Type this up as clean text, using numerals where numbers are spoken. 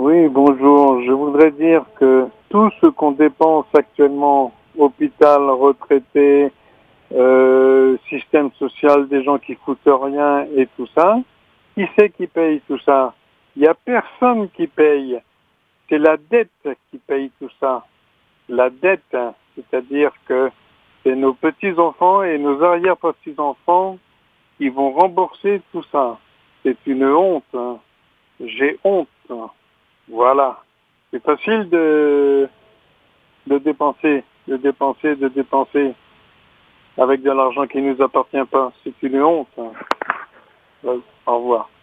Oui, bonjour. Je voudrais dire que tout ce qu'on dépense actuellement, hôpital, retraités, système social des gens qui coûtent rien et tout ça, qui c'est qui paye tout ça? Il n'y a personne qui paye. C'est la dette qui paye tout ça. La dette, c'est-à-dire que c'est nos petits-enfants et nos arrière-petits-enfants qui vont rembourser tout ça. C'est une honte. J'ai honte. Voilà. C'est facile de dépenser, de dépenser avec de l'argent qui ne nous appartient pas. C'est une honte. Au revoir.